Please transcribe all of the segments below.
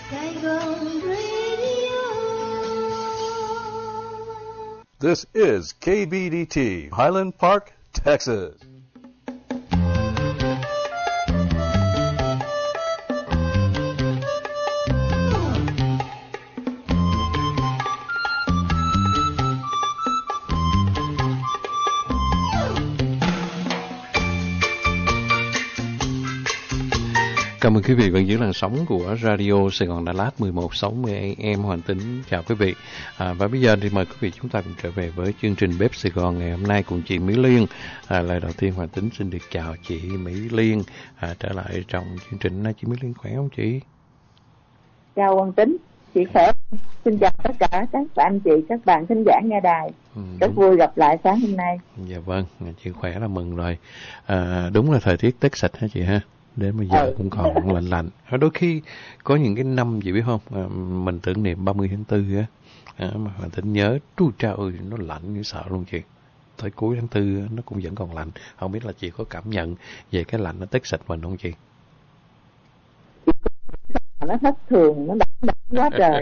Saigon Radio. This is KBDT, Highland Park, Texas. Cảm ơn quý vị vẫn giữ làn sóng của Radio Sài Gòn Đà Lạt 1160 AM Hoàn Tính. Chào quý vị. Và bây giờ thì mời quý vị chúng ta cùng trở về với chương trình Bếp Sài Gòn ngày hôm nay cùng chị Mỹ Liên. Lời đầu tiên Hoàn Tính xin được chào chị Mỹ Liên trở lại trong chương trình. Chị Mỹ Liên khỏe không chị? Chào Hoàn Tính, chị khỏe. Xin chào tất cả các anh chị, các bạn thính giả nghe đài. Rất vui gặp lại sáng hôm nay. Dạ vâng, chị khỏe là mừng rồi. Đúng là thời tiết Tết sạch hả chị ha? Đến bây giờ cũng còn lạnh lạnh. Đôi khi có những cái năm chị biết không, mình tưởng niệm 30 tháng 4 á, mà mình tính nhớ, tru cha ơi, nó lạnh như sợ luôn chị. Tới cuối tháng 4 nó cũng vẫn còn lạnh. Không biết là chị có cảm nhận về cái lạnh nó Tết sạch mình không chị? Nó thất thường, nó đậm quá trời.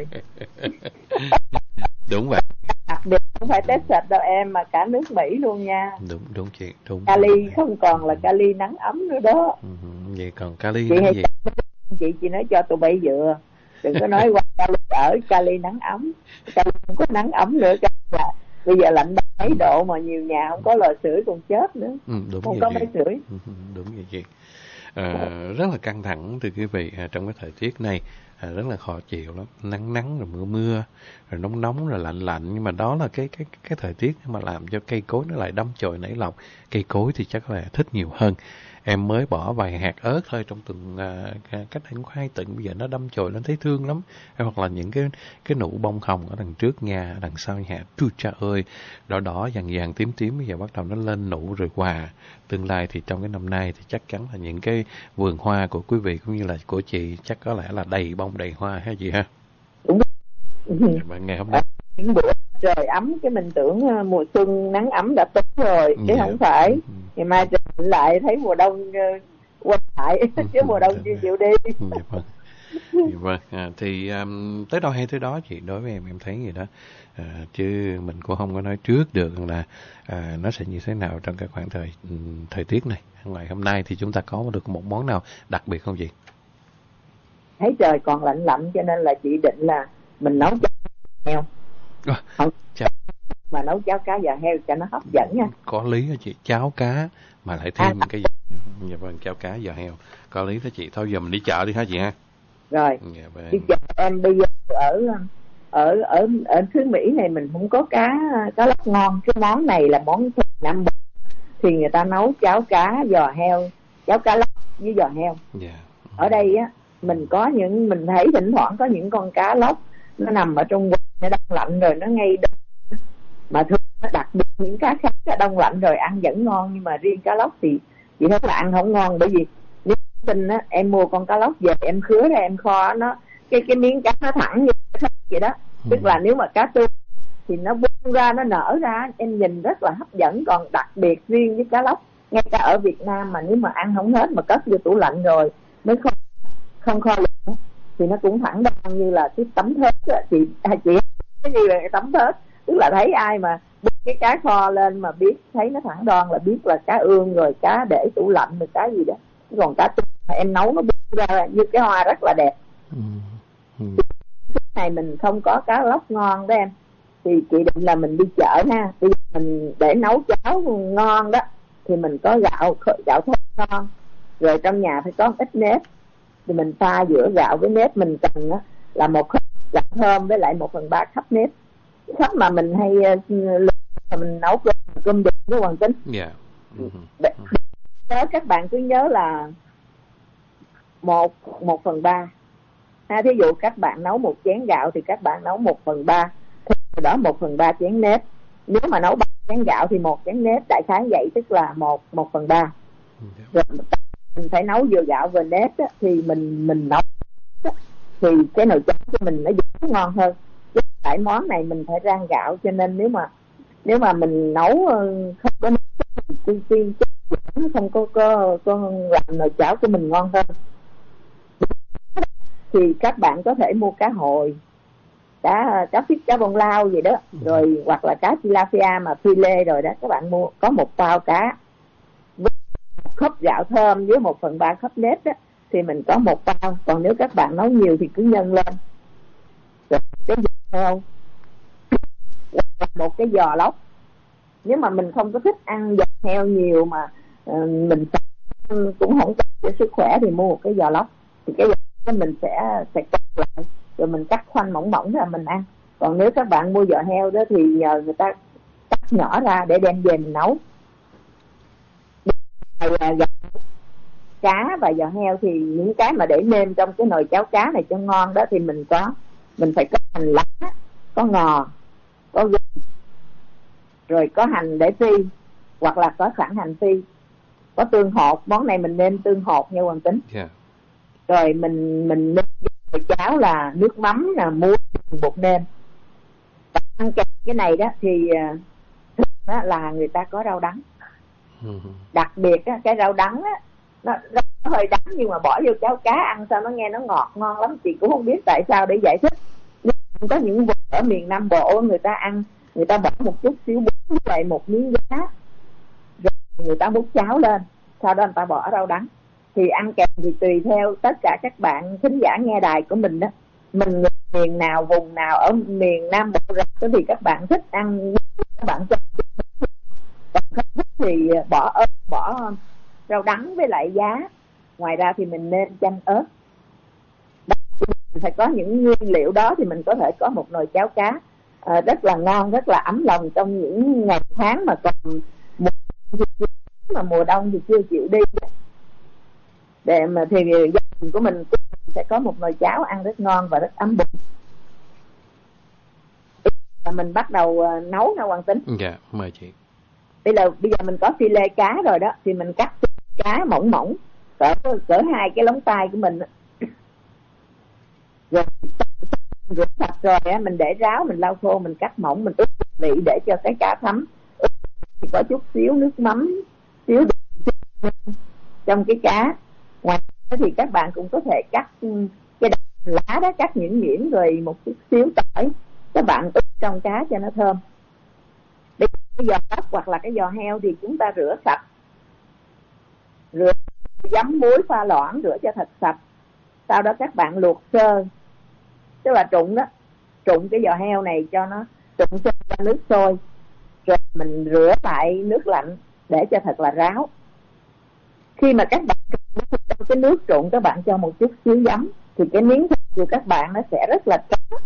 Đúng vậy. Đặc biệt không phải Tết sạch đâu em, mà cả nước Mỹ luôn nha. Đúng chị, đúng. Cali không còn là Cali nắng ấm nữa đó. Vậy còn Cali chị là gì? Chị nói cho tụi bay dựa. Đừng có nói qua Cali ở Cali nắng ấm. Cali không có nắng ấm nữa. Là bây giờ lạnh mấy độ mà nhiều nhà không có lò sưởi còn chết nữa. Đúng không có máy sưởi. Đúng vậy chị. Rất là căng thẳng thưa quý vị trong cái thời tiết này. Rất là khó chịu lắm, nắng nắng rồi mưa mưa rồi nóng nóng rồi lạnh lạnh, nhưng mà đó là cái thời tiết mà làm cho cây cối nó lại đâm chồi nảy lọc. Cây cối thì chắc là thích nhiều hơn. Em mới bỏ vài hạt ớt thôi trong từng cách đây 2 tuần, bây giờ nó đâm chồi lên thấy thương lắm. Hoặc là những cái nụ bông hồng ở đằng trước nhà, đằng sau nhà, chu cha ơi, đỏ đỏ vàng vàng tím tím, bây giờ bắt đầu nó lên nụ rồi hòa. Tương lai thì trong cái năm nay thì chắc chắn là những cái vườn hoa của quý vị cũng như là của chị chắc có lẽ là đầy bông đầy hoa ha chị ha. Đúng. Và ngày hôm nay những bữa trời ấm cái mình tưởng mùa xuân nắng ấm đã tới rồi, chứ không phải. Ngày mai trời lại thấy mùa đông quay lại, chứ mùa đông chưa chịu đi. Vâng, thì tới đâu hay tới đó chị, đối với em thấy gì đó, chứ mình cũng không có nói trước được là nó sẽ như thế nào trong cái khoảng thời tiết này. Ngày hôm nay thì chúng ta có được một món nào đặc biệt không chị? Thấy trời còn lạnh lạnh cho nên là chị định là mình nấu cháo heo. Không, mà nấu cháo cá giò heo cho nó hấp dẫn nha. Có lý hả chị, cháo cá mà lại thêm cái gì? Dạ vâng, cháo cá giò heo có lý đó chị. Thôi giờ mình đi chợ đi hả chị ha. Rồi, dạ vâng. Đi chợ em. Bây giờ ở xứ Mỹ này mình không có cá lóc ngon. Cái món này là món Nam Bộ, thì người ta nấu cháo cá giò heo, cháo cá lóc với giò heo. Ở đây á, mình thấy thỉnh thoảng có những con cá lóc nó nằm ở trong quần, nó đông lạnh rồi, nó ngay đông. Mà thường nó đặc biệt những cá khác nó đông lạnh rồi ăn vẫn ngon, nhưng mà riêng cá lóc thì chị thấy là ăn không ngon. Bởi vì nếu tin á, em mua con cá lóc về em khứa ra em kho nó, cái miếng cá nó thẳng như vậy đó. Tức là nếu mà cá tươi thì nó bung ra, nó nở ra, em nhìn rất là hấp dẫn. Còn đặc biệt riêng với cá lóc, ngay cả ở Việt Nam mà nếu mà ăn không hết mà cất vô tủ lạnh rồi mới không kho lạnh thì nó cũng thẳng đoan như là cái tấm thớt á. Chị cái gì là cái tấm thớt, tức là thấy ai mà bưng cái cá kho lên mà biết thấy nó thẳng đoan là biết là cá ương rồi, cá để tủ lạnh rồi, cá gì đó. Còn cá tươi mà em nấu nó bung ra như cái hoa rất là đẹp. Cái này mình không có cá lóc ngon đó em, thì chị định là mình đi chợ ha. Bây giờ mình để nấu cháo ngon đó thì mình có gạo thơm ngon, rồi trong nhà phải có ít nếp, thì mình pha giữa gạo với nếp. Mình cần á là 1 khắp gạo thơm với lại 1/3 khắp nếp. Khắp mà mình hay mình nấu cơm vịt với Hoàng Tính. Các bạn cứ nhớ là 1/3. Thí dụ các bạn nấu 1 chén gạo thì các bạn nấu 1/3, thì đó 1/3 chén nếp. Nếu mà nấu 3 chén gạo thì 1 chén nếp, đại khái vậy, tức là 1/3. Rồi mình phải nấu vừa gạo vừa nếp á, thì mình nấu á, thì cái nồi cháo của mình nó dễ ngon hơn. Chứ tại món này mình phải rang gạo, cho nên nếu mà mình nấu không có nếp, không có làm nồi cháo của mình ngon hơn. thì các bạn có thể mua cá hồi, cá phít, cá bông lau gì đó, rồi hoặc là cá tilapia mà phi lê rồi đó, các bạn mua có một bao cá với một khớp gạo thơm với 1/3 khớp nếp đó, thì mình có một bao. Còn nếu các bạn nấu nhiều thì cứ nhân lên. Rồi cái giò heo, một cái giò lóc. Nếu mà mình không có thích ăn giò heo nhiều mà mình cũng không tốt cho sức khỏe thì mua một cái giò lóc. Thì cái giò mình sẽ cắt lại rồi mình cắt khoanh mỏng mỏng ra mình ăn. Còn nếu các bạn mua giò heo đó thì nhờ người ta cắt nhỏ ra để đem về mình nấu. Cá và giò heo thì những cái mà để nêm trong cái nồi cháo cá này cho ngon đó thì mình phải có hành lá, có ngò, có gừng, rồi có hành để phi hoặc là có sẵn hành phi, có tương hột. Món này mình nêm tương hột nha Hoàng Tính. Rồi mình nêm nồi cháo là nước mắm là muối, bột nêm. Ăn kèm cái này đó thì đó là người ta có rau đắng. Đặc biệt á, cái rau đắng á, nó hơi đắng nhưng mà bỏ vô cháo cá ăn sao nó nghe nó ngọt ngon lắm. Chị cũng không biết tại sao để giải thích. Nhưng có những vùng ở miền Nam Bộ người ta ăn, người ta bỏ một chút xíu bún với lại một miếng giá, rồi người ta múc cháo lên, sau đó người ta bỏ rau đắng. Thì ăn kèm thì tùy theo tất cả các bạn thính giả nghe đài của mình đó, mình miền nào vùng nào ở miền Nam Bộ ra thì các bạn thích ăn các bạn cho, còn không thích thì bỏ rau đắng với lại giá. Ngoài ra thì mình nên chanh ớt. Mình phải có những nguyên liệu đó thì mình có thể có một nồi cháo cá rất là ngon, rất là ấm lòng trong những ngày tháng mà còn mùa đông thì chưa chịu đi. Để mà thì gia đình của mình sẽ có một nồi cháo ăn rất ngon và rất ấm bụng. Mình bắt đầu nấu nha Hoàng Tính. Dạ, mời chị. Bây giờ mình có phi lê cá rồi đó, thì mình cắt cá mỏng mỏng cỡ 2 cái lóng tay của mình. Rồi rửa sạch rồi á, mình để ráo, mình lau khô, mình cắt mỏng, mình ướp vị để cho cái cá thấm. Thì có chút xíu nước mắm, xíu đường trong cái cá. Ngoài ra thì các bạn cũng có thể cắt cái lá đó, cắt nhuyễn nhuyễn rồi một chút xíu tỏi, các bạn ướp trong cá cho nó thơm. Bây giờ cái giò lóc hoặc là cái giò heo thì chúng ta rửa sạch, rửa giấm muối pha loãng, rửa cho thật sạch. Sau đó các bạn luộc sơ, tức là trụng đó, trụng cái giò heo này cho nó trụng sơ ra nước sôi, rồi mình rửa lại nước lạnh để cho thật là ráo. Khi mà các bạn trong cái nước trụng, các bạn cho một chút xíu giấm thì cái miếng thịt của các bạn nó sẽ rất là trắng.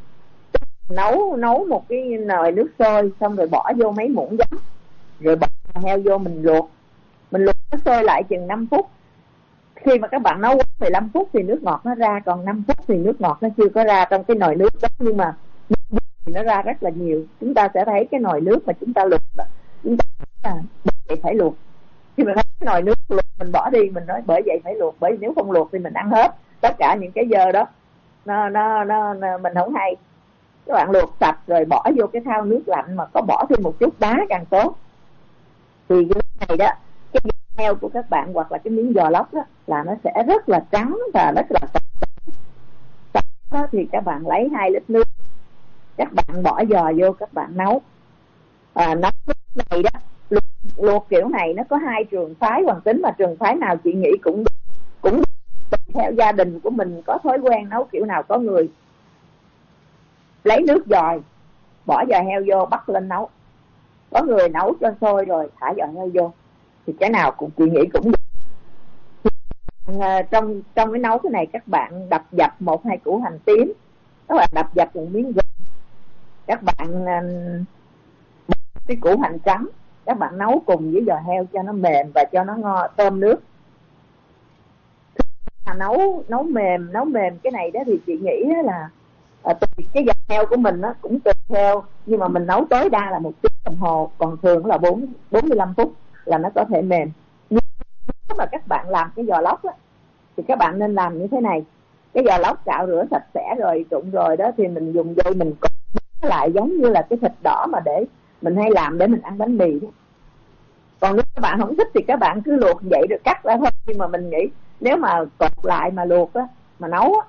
Nấu một cái nồi nước sôi xong rồi bỏ vô mấy muỗng giấm, rồi bỏ heo vô mình luộc nó sôi lại chừng 5 phút. Khi mà các bạn nấu 15 phút thì nước ngọt nó ra, còn 5 phút thì nước ngọt nó chưa có ra trong cái nồi nước đó, nhưng mà thì nó ra rất là nhiều. Chúng ta sẽ thấy cái nồi nước mà chúng ta luộc, chúng ta phải luộc. Khi mình thấy cái nồi nước luộc mình bỏ đi, mình nói bởi vậy phải luộc, bởi nếu không luộc thì mình ăn hết tất cả những cái dơ đó, nó mình không hay. Các bạn luộc sạch rồi bỏ vô cái thau nước lạnh, mà có bỏ thêm một chút đá càng tốt. Thì cái này đó, cái giò heo của các bạn hoặc là cái miếng giò lóc đó là nó sẽ rất là trắng và rất là sạch. Đó thì các bạn lấy 2 lít nước, các bạn bỏ giò vô, các bạn nấu. Nấu nước này đó, luộc kiểu này nó có 2 trường phái Hoàng Tính, mà trường phái nào chị nghĩ cũng theo gia đình của mình có thói quen nấu kiểu nào. Có người lấy nước dòi, bỏ giò heo vô bắt lên nấu, có người nấu cho sôi rồi thả giò heo vô, thì cái nào cũng chị nghĩ cũng được. Trong cái nấu cái này các bạn đập dập 1-2 củ hành tím, các bạn đập dập một miếng gừng, các bạn cái củ hành trắng, các bạn nấu cùng với giò heo cho nó mềm và cho nó ngon, tôm nước. Nấu mềm cái này đó thì chị nghĩ là tùy cái giò heo của mình nó cũng tùy theo, nhưng mà mình nấu tối đa là 1 tiếng đồng hồ, còn thường là 45 phút là nó có thể mềm. Nhưng nếu mà các bạn làm cái giò lóc á, thì các bạn nên làm như thế này. Cái giò lóc cạo rửa sạch sẽ rồi, trụng rồi đó, thì mình dùng dây mình cột lại giống như là cái thịt đỏ mà để mình hay làm để mình ăn bánh mì đó. Còn nếu các bạn không thích thì các bạn cứ luộc vậy rồi cắt ra thôi. Nhưng mà mình nghĩ nếu mà cột lại mà luộc á, mà nấu á,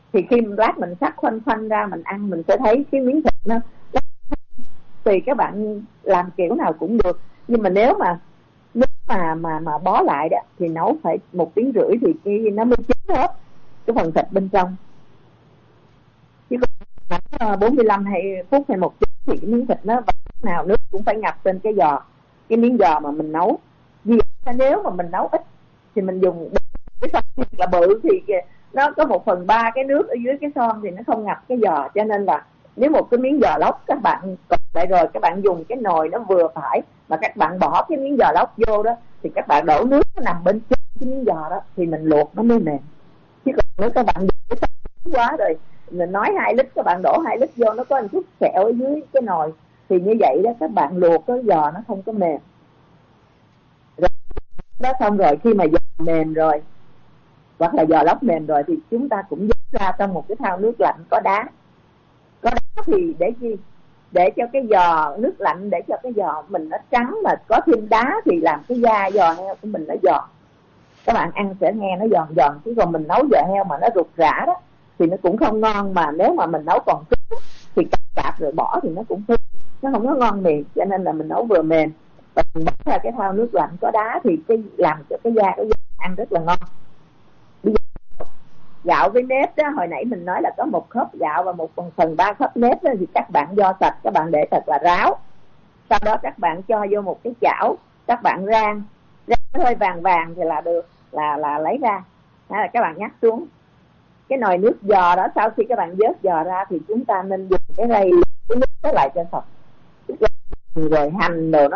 Thì khi lát mình sắc khoanh khoanh ra mình ăn, mình sẽ thấy cái miếng thịt nó tùy các bạn làm kiểu nào cũng được. Nhưng mà nếu mà bó lại đó thì nấu phải 1 tiếng rưỡi thì cái nó mới chín hết cái phần thịt bên trong. Chứ còn 45 phút hay 1 tiếng thì cái miếng thịt nó nào nước cũng phải ngập trên cái giò, cái miếng giò mà mình nấu. Vì nếu mà mình nấu ít thì mình dùng cái son là bự thì nó có 1/3 cái nước ở dưới cái son thì nó không ngập cái giò. Cho nên là nếu một cái miếng giò lóc các bạn còn lại rồi, các bạn dùng cái nồi nó vừa phải mà các bạn bỏ cái miếng giò lóc vô đó thì các bạn đổ nước nó nằm bên trên cái miếng giò đó thì mình luộc nó mới mềm. Chứ còn nếu các bạn dùng cái son quá rồi, mình nói 2 lít các bạn đổ 2 lít vô, nó có một chút sẹo ở dưới cái nồi thì như vậy đó các bạn luộc cái giò nó không có mềm. Rồi đó, xong rồi khi mà giò mềm rồi hoặc là giò lóc mềm rồi thì chúng ta cũng vớt ra trong một cái thau nước lạnh có đá. Có đá thì để chi? Để cho cái giò nước lạnh, để cho cái giò mình nó trắng, mà có thêm đá thì làm cái da giò heo của mình nó giòn. Các bạn ăn sẽ nghe nó giòn giòn, chứ còn mình nấu giò heo mà nó rụt rã đó thì nó cũng không ngon. Mà nếu mà mình nấu còn cứng thì cạp rồi bỏ thì nó cũng cứng, nó không có ngon miệng. Cho nên là mình nấu vừa mềm và mình bắt ra cái thau nước lạnh có đá thì cái làm cho cái da ăn rất là ngon. Bây giờ gạo với nếp đó, hồi nãy mình nói là có 1 khớp gạo và 1/3 khớp nếp đó, thì các bạn vo sạch, các bạn để thật là ráo. Sau đó các bạn cho vô một cái chảo, các bạn rang hơi vàng vàng thì là được, là lấy ra. Đó là các bạn nhắc xuống cái nồi nước giò đó. Sau khi các bạn vớt giò ra thì chúng ta nên dùng cái rây cái nước nó lại cho sạch, rồi hành đồ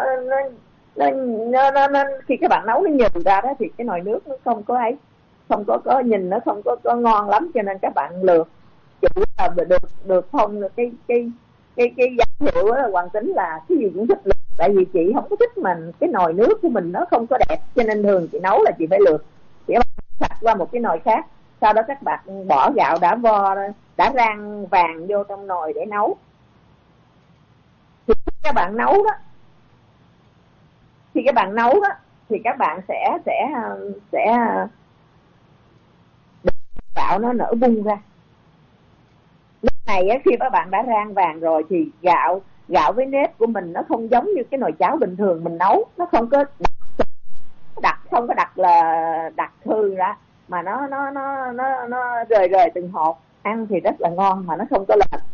nó khi các bạn nấu nó nhừ ra đó thì cái nồi nước nó không có nhìn nó không có ngon lắm. Cho nên các bạn lược chủ là được không cái danh hiệu đó là Hoàng Tính là cái gì cũng thích lược. Tại vì chị không có thích mình cái nồi nước của mình nó không có đẹp, cho nên thường chị nấu là chị phải lược, chị sạch qua một cái nồi khác. Sau đó các bạn bỏ gạo đã rang vàng vô trong nồi để nấu. Thì khi các bạn nấu đó thì các bạn sẽ gạo nó nở bung ra. Lúc này khi các bạn đã rang vàng rồi thì gạo với nếp của mình nó không giống như cái nồi cháo bình thường mình nấu, nó không có đặt hư ra, mà nó rời từng hột, ăn thì rất là ngon mà nó không có lệch.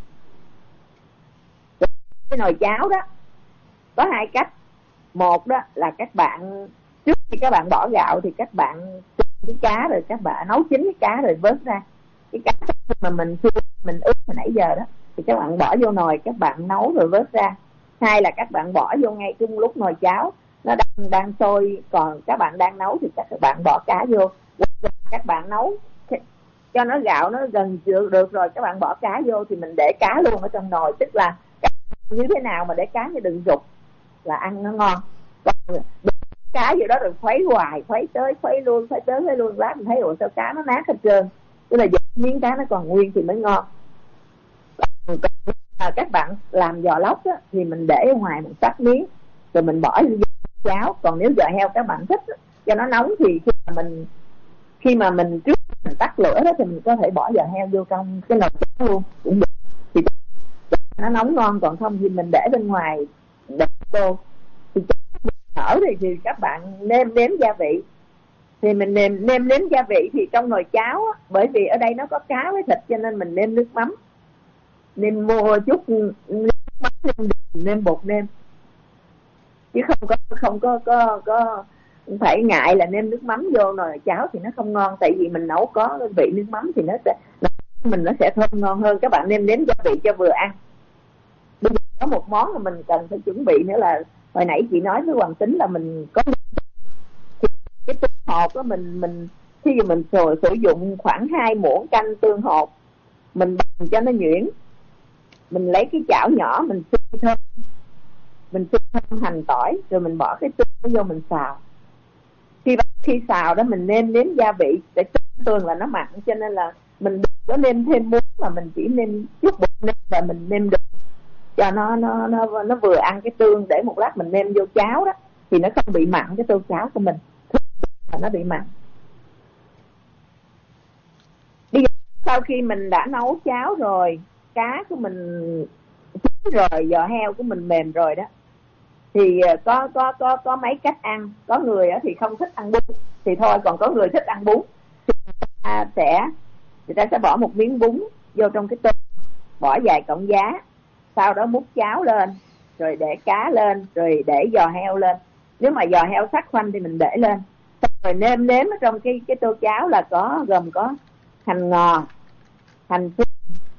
Cái nồi cháo đó có 2 cách. Một đó là các bạn trước khi các bạn bỏ gạo thì các bạn cái cá, rồi các bạn nấu chín cái cá rồi vớt ra. Cái cá mà mình ướp hồi nãy giờ đó thì các bạn bỏ vô nồi, các bạn nấu rồi vớt ra. Hai là các bạn bỏ vô ngay trong lúc nồi cháo nó đang sôi, còn các bạn đang nấu thì các bạn bỏ cá vô. Các bạn nấu cho nó gạo nó gần được rồi, các bạn bỏ cá vô thì mình để cá luôn ở trong nồi. Tức là như thế nào mà để cá như đừng rụt là ăn nó ngon. Còn cá vô đó rồi khuấy hoài, khuấy tới khuấy lui lát mình thấy ủa sao cá nó nát hết trơn. Tức là miếng cá nó còn nguyên thì mới ngon. Còn các bạn làm giò lóc á, thì mình để ở ngoài một sắc miếng rồi mình bỏ vô cháo. Còn nếu giò heo các bạn thích cho nó nóng thì khi mà mình trước mình tắt lửa đó thì mình có thể bỏ giò heo vô trong cái nồi cháo luôn cũng được, thì nó nóng ngon. Còn không thì mình để bên ngoài để tô. Thì ở thì các bạn nêm nếm gia vị. Thì mình nêm nếm gia vị thì trong nồi cháo á, bởi vì ở đây nó có cá với thịt cho nên mình nêm nước mắm, nêm mua chút nêm mắm, nêm bột nêm, chứ không có phải ngại là nêm nước mắm vô nồi cháo thì nó không ngon. Tại vì mình nấu có vị nước mắm thì nó sẽ thơm ngon hơn. Các bạn nêm nếm gia vị cho vừa ăn. Bây giờ có một món mà mình cần phải chuẩn bị nữa là hồi nãy chị nói với Hoàng Tính là mình có cái tương hột đó. Mình khi mà mình sử dụng khoảng 2 muỗng canh tương hột, mình bằm cho nó nhuyễn, mình lấy cái chảo nhỏ mình xay thơm hành tỏi, rồi mình bỏ cái tương vô mình xào. Khi xào đó mình nêm nếm gia vị, để tương là nó mặn cho nên là mình đừng có nêm thêm muối, mà mình chỉ nêm chút bột nêm và mình nêm đường cho nó vừa ăn cái tương. Để một lát mình nêm vô cháo đó thì nó không bị mặn cái tô cháo của mình, mà nó bị mặn. Bây giờ sau khi mình đã nấu cháo rồi, cá của mình chín rồi, giò heo của mình mềm rồi đó, thì có mấy cách ăn. Có người thì không thích ăn bún thì thôi, còn có người thích ăn bún thì người ta sẽ bỏ một miếng bún vô trong cái tô, bỏ vài cọng giá, sau đó múc cháo lên, rồi để cá lên, rồi để giò heo lên. Nếu mà giò heo sắc khoanh thì mình để lên, rồi nêm nếm ở trong cái tô cháo là gồm có hành ngò, hành phi,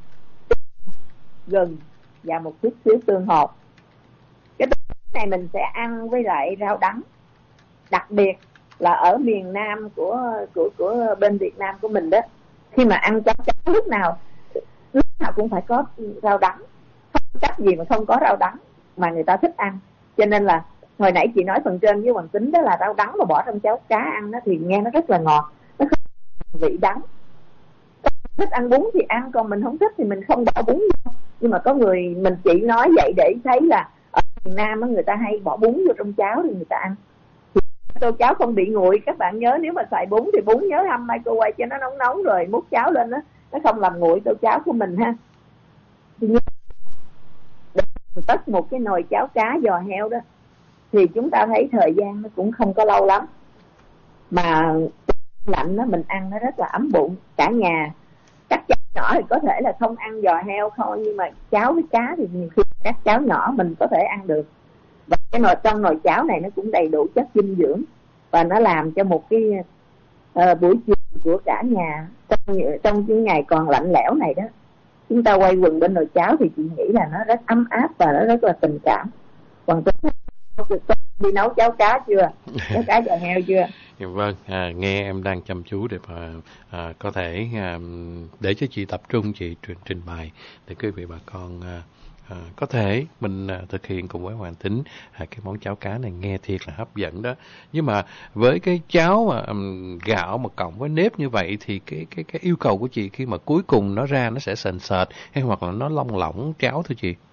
gừng và một chút xíu tương hột. Cái tô này mình sẽ ăn với lại rau đắng. Đặc biệt là ở miền Nam của bên Việt Nam của mình đó, khi mà ăn cháo lúc nào cũng phải có rau đắng, không cách gì mà không có rau đắng mà người ta thích ăn. Cho nên là hồi nãy chị nói phần trên với Hoàng Tính đó là rau đắng mà bỏ trong cháo cá ăn đó thì nghe nó rất là ngọt, nó không vị đắng. Thích ăn bún thì ăn, còn mình không thích thì mình không bỏ bún vô. Nhưng mà có người, mình chỉ nói vậy để thấy là ở miền Nam đó, người ta hay bỏ bún vô trong cháo thì người ta ăn. Thì tô cháo không bị nguội. Các bạn nhớ, nếu mà xài bún thì bún nhớ hâm microwave cho nó nóng rồi múc cháo lên đó, nó không làm nguội tô cháo của mình ha. Thì để tất một cái nồi cháo cá giò heo đó thì chúng ta thấy thời gian nó cũng không có lâu lắm, mà lạnh đó mình ăn nó rất là ấm bụng. Cả nhà các cháu nhỏ thì có thể là không ăn giò heo thôi, nhưng mà cháo với cá thì nhiều khi các cháu nhỏ mình có thể ăn được. Và trong nồi cháo này nó cũng đầy đủ chất dinh dưỡng, và nó làm cho một cái buổi chiều của cả nhà trong những ngày còn lạnh lẽo này đó, chúng ta quay quần bên nồi cháo thì chị nghĩ là nó rất ấm áp và nó rất là tình cảm. Còn đi nấu cháo cá chưa? Cháo cá giò heo chưa? Vâng, nghe em đang chăm chú để mà có thể để cho chị tập trung chị trình bày để quý vị bà con có thể mình thực hiện cùng với Hoàng Tính cái món cháo cá này nghe thiệt là hấp dẫn đó. Nhưng mà với cái cháo mà gạo mà cộng với nếp như vậy thì cái yêu cầu của chị khi mà cuối cùng nó ra nó sẽ sền sệt hay hoặc là nó lông lỏng cháo thưa chị?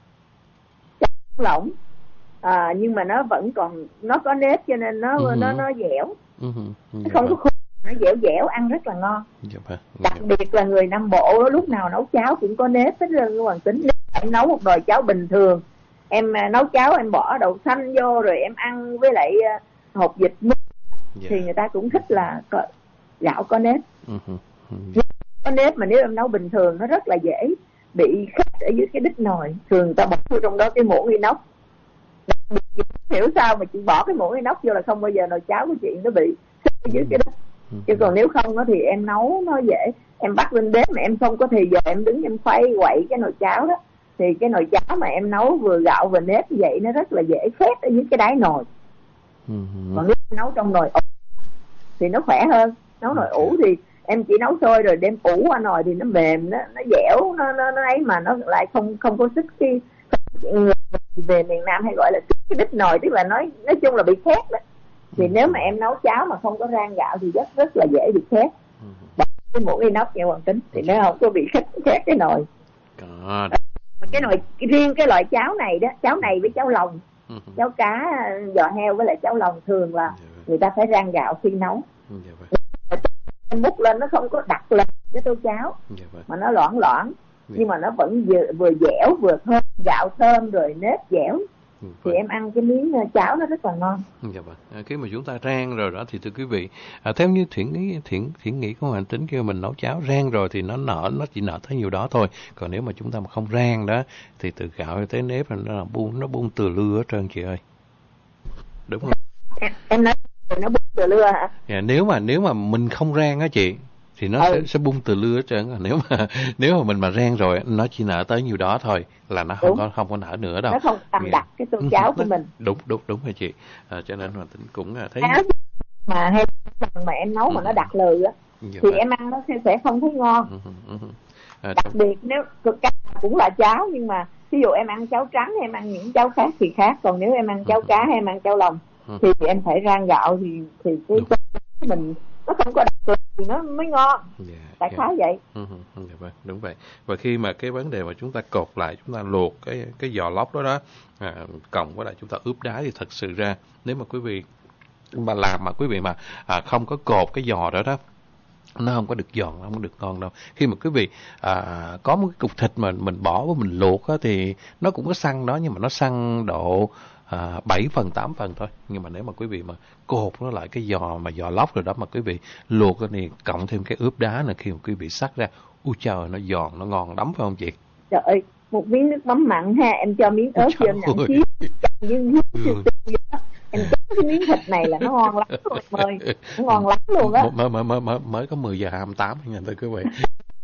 Lỏng. Nhưng mà nó vẫn còn, nó có nếp cho nên nó dẻo. Nó không có khô, nó dẻo dẻo, ăn rất là ngon. Đặc biệt là người Nam Bộ lúc nào nấu cháo cũng có nếp hết trơn. Hoàng Tính, nếu em nấu một nồi cháo bình thường, em nấu cháo em bỏ đậu xanh vô rồi em ăn với lại hột vịt thì người ta cũng thích là gạo có nếp. Có nếp mà nếu em nấu bình thường nó rất là dễ bị khít ở dưới cái đít nồi. Thường người ta bỏ vô trong đó cái muỗng inox. Hiểu sao mà chị bỏ cái muỗng inox vô là không bao giờ nồi cháo của chị nó bị xích dưới cái đất. Chứ còn nếu không đó thì em nấu nó dễ. Em bắt lên bếp mà em không có thì giờ em đứng em khuấy quậy cái nồi cháo đó, thì cái nồi cháo mà em nấu vừa gạo vừa nếp như vậy nó rất là dễ khét ở dưới cái đáy nồi. Còn nếu em nấu trong nồi ủ thì nó khỏe hơn. Nấu nồi ủ thì em chỉ nấu sôi rồi đem ủ qua nồi thì nó mềm, nó dẻo, nó ấy mà nó lại không có xích cái về miền Nam hay gọi là cái đít nồi, tức là nói chung là bị khét đó. Thì nếu mà em nấu cháo mà không có rang gạo thì rất là dễ bị khét. Bỏ cái muỗng inox nha Hoàng Tính thì nó không có bị khét cái nồi. Cái nồi riêng cái loại cháo này đó, cháo này với cháo lòng, cháo cá giò heo với lại cháo lòng thường là người ta phải rang gạo khi nấu. Em múc lên nó không có đặt lên cái tô cháo mà nó loãng loãng. Nhưng mà nó vẫn vừa dẻo vừa thơm, gạo thơm rồi nếp dẻo. Thì em ăn cái miếng cháo nó rất là ngon. Dạ vâng. Khi mà chúng ta rang rồi đó thì thưa quý vị, theo như thiện nghĩ của Hoàng Tính, khi mình nấu cháo rang rồi thì nó chỉ nở tới nhiều đó thôi. Còn nếu mà chúng ta mà không rang đó thì từ gạo tới nếp nó buông từ lưa hết trơn chị ơi. Đúng không? Em nói nó buông từ lưa hả? Dạ, nếu mà mình không rang á chị thì nó sẽ bung từ lưa hết trơn. Nếu mà mình mà rang rồi nó chỉ nở tới nhiêu đó thôi là nó không có nở nữa đâu. Nó không tầm đặt cái tô cháo của mình. Đúng rồi chị. Cho nên Hoàng Tính cũng thấy mà hay mà em nấu mà nó đặc lừ á thì em ăn nó sẽ không thấy ngon. Đặc biệt nếu cái cũng là cháo, nhưng mà ví dụ em ăn cháo trắng em ăn những cháo khác thì khác. Còn nếu em ăn cháo cá hay em ăn cháo lòng thì em phải rang gạo thì cái mình nó không có đặc biệt thì nó mới ngon. Tại khá vậy. Đúng vậy. Và khi mà cái vấn đề mà chúng ta cột lại, chúng ta luộc cái giò lóc đó cộng với lại chúng ta ướp đá thì thật sự ra nếu mà quý vị mà làm mà quý vị mà không có cột cái giò đó nó không có được giòn, nó không có được ngon đâu. Khi mà quý vị có một cái cục thịt mà mình bỏ và mình luộc á, thì nó cũng có săn đó, nhưng mà nó săn độ 7 phần 8 phần thôi. Nhưng mà nếu mà quý vị mà cột nó lại cái giò lóc rồi đó, mà quý vị luộc thì cộng thêm cái ướp đá này, khi mà quý vị xắt ra, ui trời, nó giòn, nó ngon lắm phải không chị? Trời ơi, một miếng nước mắm mặn ha, em cho miếng ớt vô nặng xíu, như em chấm cái miếng thịt này là nó ngon lắm rồi em ơi, nó ngon lắm luôn á. Mới có 10 giờ 28 nha thưa quý vị.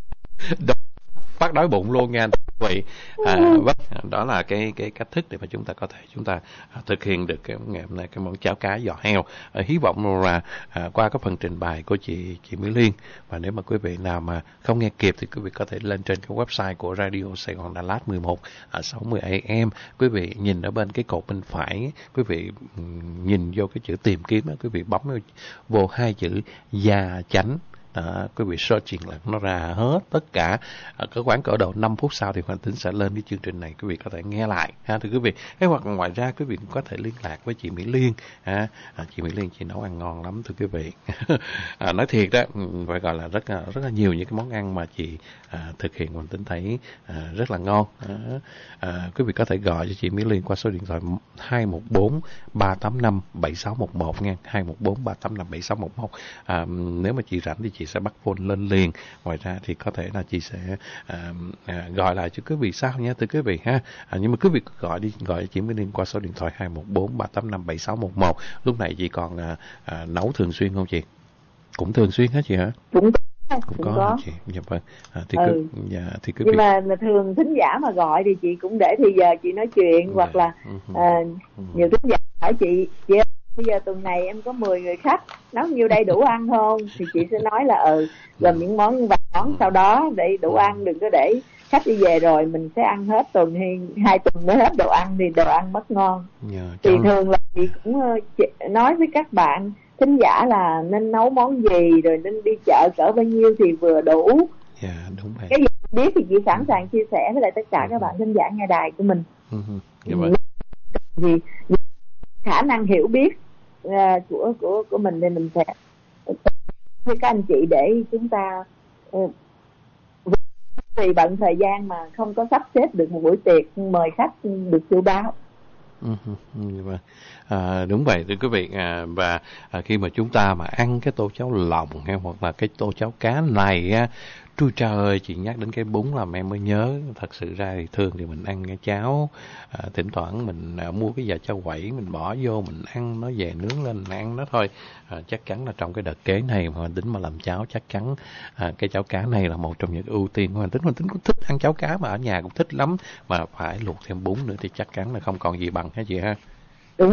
Phát đói bụng luôn nha quý vị. Vâng, đó là cái cách thức để mà chúng ta thực hiện được cái ngày hôm nay, cái món cháo cá giò heo. Hy vọng là qua cái phần trình bày của chị Mỹ Liên, và nếu mà quý vị nào mà không nghe kịp thì quý vị có thể lên trên cái website của Radio Sài Gòn Đà Lạt 11 60 AM. Quý vị nhìn ở bên cái cột bên phải, quý vị nhìn vô cái chữ tìm kiếm đó, quý vị bấm vô hai chữ Gia Chánh. Quý vị searching là nó ra hết tất cả. Có khoảng cỡ độ 5 phút sau thì Hoàng Tính sẽ lên cái chương trình này, quý vị có thể nghe lại ha thưa quý vị. Hoặc ngoài ra quý vị cũng có thể liên lạc với chị Mỹ Liên. Chị Mỹ Liên chị nấu ăn ngon lắm thưa quý vị. Nói thiệt đó, phải gọi là rất là nhiều những cái món ăn mà chị thực hiện Hoàng Tính thấy rất là ngon. Quý vị có thể gọi cho chị Mỹ Liên qua số điện thoại 214 385 7611 nha, 214 385 7611. Nếu mà chị rảnh thì chị sẽ bắt phone lên liền. Ngoài ra thì có thể là chị sẽ gọi lại cho quý vị sau nha thưa quý vị ha. Nhưng mà quý vị gọi cho chị Mỹ Liên qua số điện thoại 214 385 7611. Lúc này chị còn nấu thường xuyên không chị? Cũng thường xuyên hả chị hả? Cũng có chị. Dạ vâng. Thì quý nhưng vị... mà thường thính giả mà gọi thì chị cũng để thì giờ chị nói chuyện, hoặc là nhiều thính giả hỏi chị bây giờ tuần này em có 10 người khách, nấu nhiêu đây đủ ăn không? Thì chị sẽ nói là gồm những món vài món, sau đó để đủ ăn, đừng có để khách đi về rồi mình sẽ ăn hết tuần hay 2 tuần mới hết đồ ăn thì đồ ăn mất ngon. Thì thường là chị cũng nói với các bạn thính giả là nên nấu món gì, rồi nên đi chợ cỡ bao nhiêu thì vừa đủ. Đúng vậy. Cái gì biết thì chị sẵn sàng chia sẻ với lại tất cả các bạn thính giả nghe đài của mình. Vì khả năng hiểu biết của mình thì mình sẽ với các anh chị để chúng ta vì bận thời gian mà không có sắp xếp được một buổi tiệc mời khách được chu đáo. Đúng vậy thưa quý vị. Và khi mà chúng ta mà ăn cái tô cháo lòng hay hoặc là cái tô cháo cá này, Trui trời, chị nhắc đến cái bún làm em mới nhớ. Thật sự ra thì thường thì mình ăn cái cháo, thỉnh thoảng mình mua cái giò cháo quẩy, mình bỏ vô mình ăn, nó về nướng lên mình ăn nó thôi. Chắc chắn là trong cái đợt kế này mà Hoàng Tính mà làm cháo, chắc chắn cái cháo cá này là một trong những ưu tiên của Hoàng Tính. Hoàng Tính cũng thích ăn cháo cá, mà ở nhà cũng thích lắm, mà phải luộc thêm bún nữa thì chắc chắn là không còn gì bằng hả chị ha? Đúng.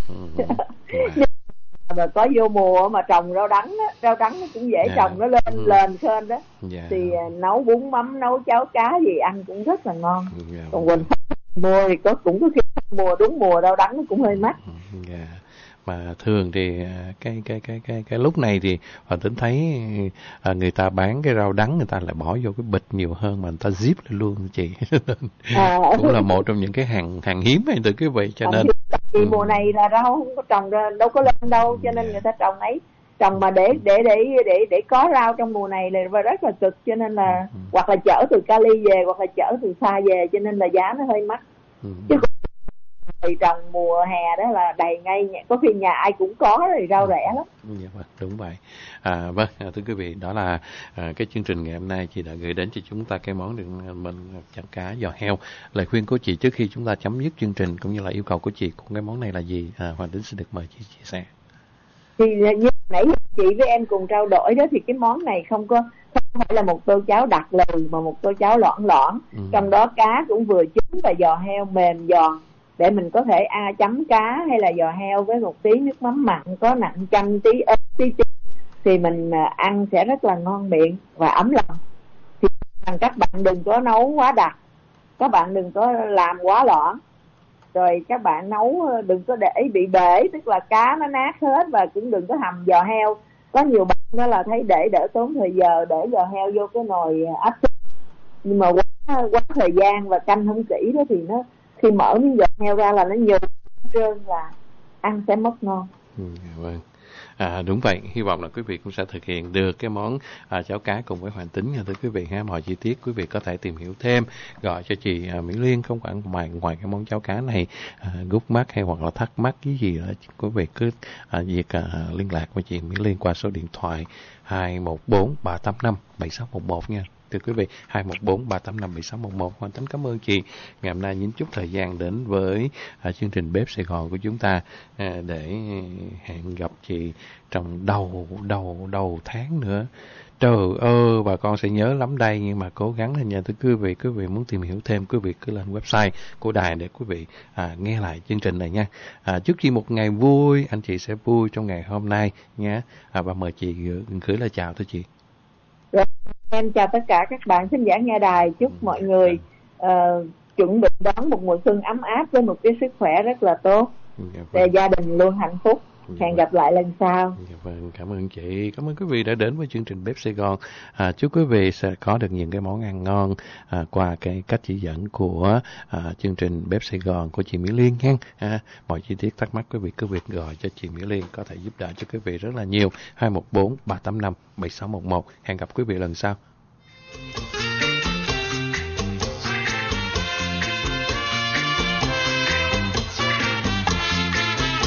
Mà có vô mùa mà trồng rau đắng nó cũng dễ trồng, nó lên lên đó. Thì nấu bún mắm, nấu cháo cá gì ăn cũng rất là ngon. Còn quỳnh mua thì cũng có khi mùa đúng mùa rau đắng nó cũng hơi mắc. Mà thường thì cái lúc này thì Hoàng Tính thấy người ta bán cái rau đắng, người ta lại bỏ vô cái bịch nhiều hơn mà người ta zip luôn chị. Cũng là một trong những cái hàng hiếm này từ quý vị, cho nên thì mùa này là rau không có trồng ra, đâu có lên đâu, cho nên người ta trồng mà để có rau trong mùa này là rất là cực, cho nên là hoặc là chở từ Cali về hoặc là chở từ xa về, cho nên là giá nó hơi mắc. Chứ thì trồng mùa hè đó là đầy ngay, có khi nhà ai cũng có rồi, rau rẻ lắm. Dạ vâng, đúng vậy. Vâng, thưa quý vị, đó là cái chương trình ngày hôm nay chị đã gửi đến cho chúng ta cái món mình cháo cá giò heo. Lời khuyên của chị trước khi chúng ta chấm dứt chương trình cũng như là yêu cầu của chị của cái món này là gì? Hoàng Tính xin được mời chị chia sẻ. Thì như nãy chị với em cùng trao đổi đó, thì cái món này không phải là một tô cháo đặc lừ mà một tô cháo loãng. Trong đó cá cũng vừa chín và giò heo mềm giòn, để mình có thể chấm cá hay là giò heo với một tí nước mắm mặn có nặn chanh, tí ớt, tí thì mình ăn sẽ rất là ngon miệng và ấm lòng. Thì các bạn đừng có nấu quá đặc, các bạn đừng có làm quá loãng, rồi các bạn nấu đừng có để bị bể, tức là cá nó nát hết, và cũng đừng có hầm giò heo. Có nhiều bạn đó là thấy để đỡ tốn thời giờ, để giò heo vô cái nồi áp suất, nhưng mà quá thời gian và canh không kỹ đó thì nó khi mở miếng giò heo ra là nó nhiều trơn, là ăn sẽ mất ngon. Vâng. Đúng vậy, hy vọng là quý vị cũng sẽ thực hiện được cái món cháo cá cùng với Hoàng Tính nha thưa quý vị ha. Mọi chi tiết quý vị có thể tìm hiểu thêm, gọi cho chị Mỹ Liên, không phải ngoài cái món cháo cá này gút mắt hay hoặc là thắc mắc cái gì đó, quý vị cứ việc liên lạc với chị Mỹ Liên qua số điện thoại 214 385 7611 nha. Thưa quý vị, 214 385 7611. Hoàng Tính cảm ơn chị ngày hôm nay nhín chút thời gian đến với chương trình Bếp Sài Gòn của chúng ta để hẹn gặp chị trong đầu tháng nữa. Trời ơi, bà con sẽ nhớ lắm đây, nhưng mà cố gắng lên nha thưa quý vị muốn tìm hiểu thêm, quý vị cứ lên website của đài để quý vị nghe lại chương trình này nha. Chúc chị một ngày vui, anh chị sẽ vui trong ngày hôm nay nhé. Và mời chị gửi lời chào thưa chị. Rồi, em chào tất cả các bạn khán giả nghe đài, chúc mọi người chuẩn bị đón một mùa xuân ấm áp với một cái sức khỏe rất là tốt, để gia đình luôn hạnh phúc. Hẹn gặp lại lần sau. Vâng, cảm ơn chị, cảm ơn quý vị đã đến với chương trình Bếp Sài Gòn. Chúc quý vị sẽ có được những cái món ăn ngon qua cái cách chỉ dẫn của chương trình Bếp Sài Gòn của chị Mỹ Liên nha. Mọi chi tiết thắc mắc quý vị cứ việc gọi cho chị Mỹ Liên, có thể giúp đỡ cho quý vị rất là nhiều. 214 385 7611. Hẹn gặp quý vị lần sau.